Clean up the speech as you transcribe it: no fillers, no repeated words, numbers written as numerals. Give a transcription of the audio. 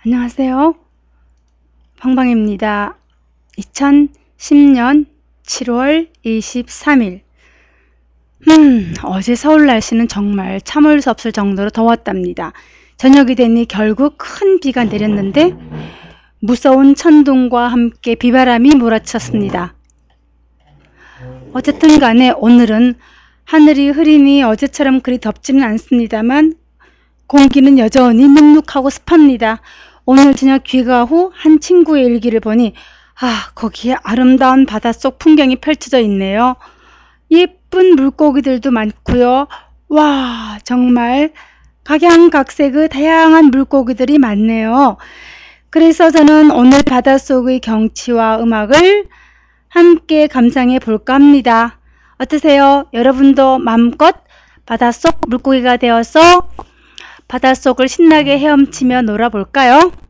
안녕하세요. 방방입니다. 2010년 7월 23일. 어제 서울 날씨는 정말 참을 수 없을 정도로 더웠답니다. 저녁이 되니 결국 큰 비가 내렸는데 무서운 천둥과 함께 비바람이 몰아쳤습니다. 어쨌든 간에 오늘은 하늘이 흐리니 어제처럼 그리 덥지는 않습니다만 공기는 여전히 눅눅하고 습합니다. 오늘 저녁 귀가 후 한 친구의 일기를 보니 거기에 아름다운 바닷속 풍경이 펼쳐져 있네요. 예쁜 물고기들도 많고요. 와, 정말 각양각색의 다양한 물고기들이 많네요. 그래서 저는 오늘 바닷속의 경치와 음악을 함께 감상해 볼까 합니다. 어떠세요? 여러분도 마음껏 바닷속 물고기가 되어서 바닷속을 신나게 헤엄치며 놀아볼까요?